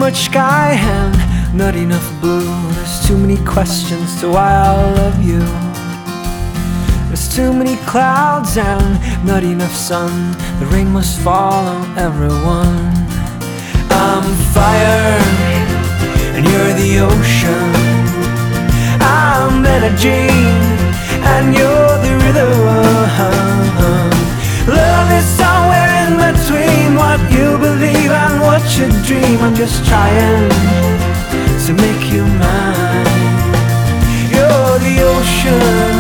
much sky and not enough blue. There's too many questions to why I love you. There's too many clouds and not enough sun. The rain must fall on everyone. I'm fire and you're the ocean. I'm energy and you're the rhythm. Love is somewhere in between what you believe and what you dream. I'm just trying to make you mine. You're the ocean